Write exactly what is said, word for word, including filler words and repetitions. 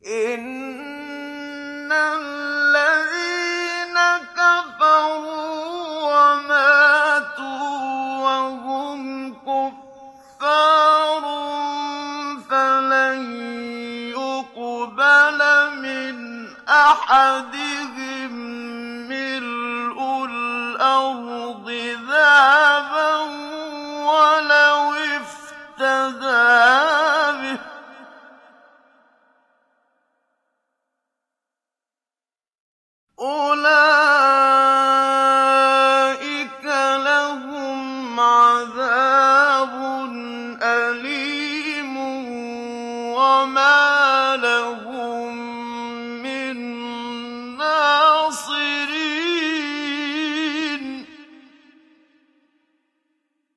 إِنَّ الَّذِينَ كَفَرُوا وَمَاتُوا وَهُمْ كُفَّارٌ فَلَن يُقْبَلَ مِنْ أَحَدِهِم مِّلْءُ الْأَرْضِ ذَهَبًا وَلَوِ افْتَدَىٰ